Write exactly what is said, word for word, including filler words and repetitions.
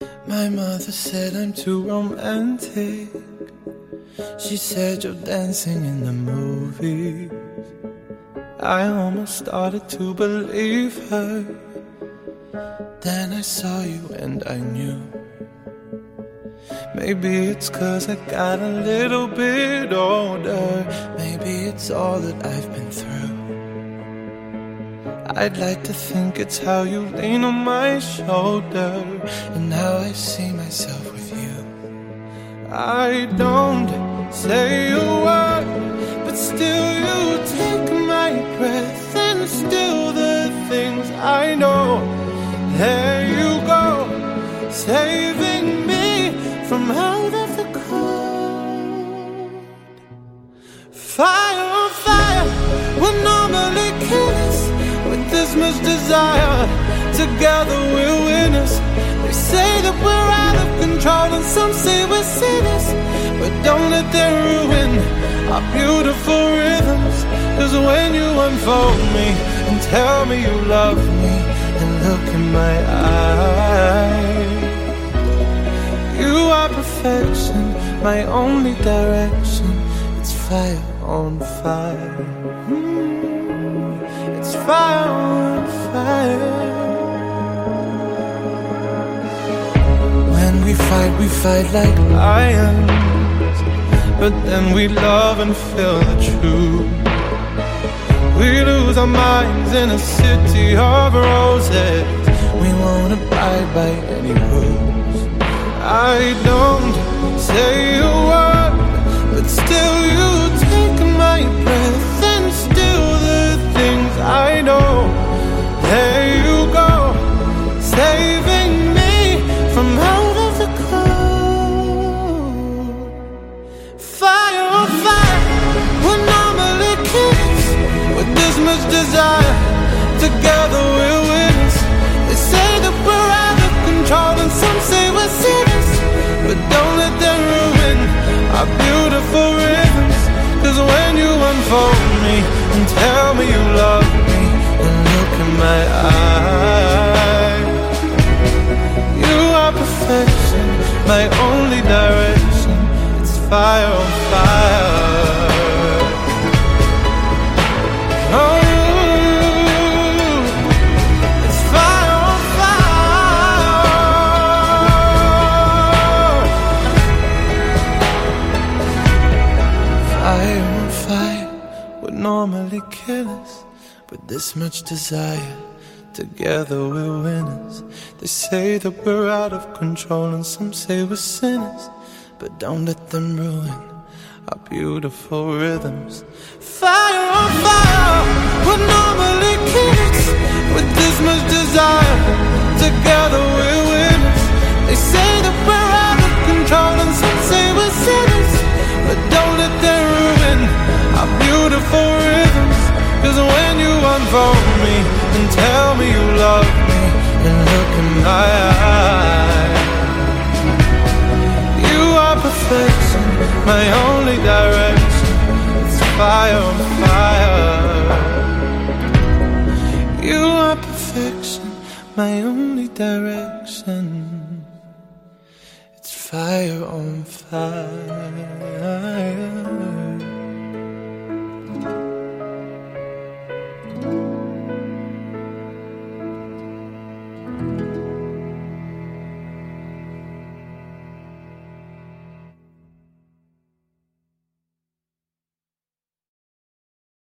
My mother said I'm too romantic. She said you're dancing in the movies. I almost started to believe her. Then I saw you and I knew. Maybe it's 'cause I got a little bit older. Maybe it's all that I've been through. I'd like to think it's how you lean on my shoulder and how I see myself with you. I don't say a word, but still you take my breath. And still the things I know, there you go, saving me from out of the cold. Fire on fire, we're normally killers. With this much desire, together we're winners. They say that we're out of control and some say we're sinners, but don't let them ruin our beautiful rhythms. 'Cause when you unfold me and tell me you love me and look in my eyes, you are perfection, my only direction. It's fire on fire. mm, It's fire on fire. When we fight, we fight like lions, but then we love and feel the truth. We lose our minds in a city of roses. We won't abide by any rules. I don't say a word, but still you take my breath. And still the things I know, there you go, saving me from out of the cold. Fire on fire, we're normally kids. With this much desire, together we're winners. They say that we're out of control and some say we're sinners, but don't let them ruin our beautiful rhythms. 'Cause when you unfold me and tell me you love me and look in my eyes, you are perfection, my only direction. It's fire on fire. Oh, it's fire on fire. Fire on fire would normally kill us, but this much desire, together we're winners. They say that we're out of control and some say we're sinners, but don't let them ruin our beautiful rhythms. Fire on fire, we're normally kids. With this much desire, together we're winners. They say that we're out of control and some say we're sinners, but don't let them ruin our beautiful rhythms. 'Cause when you unfold me and tell me you love me and look in my eyes, you are perfection, my only direction. It's fire on fire. You are perfection, my only direction. It's fire on fire.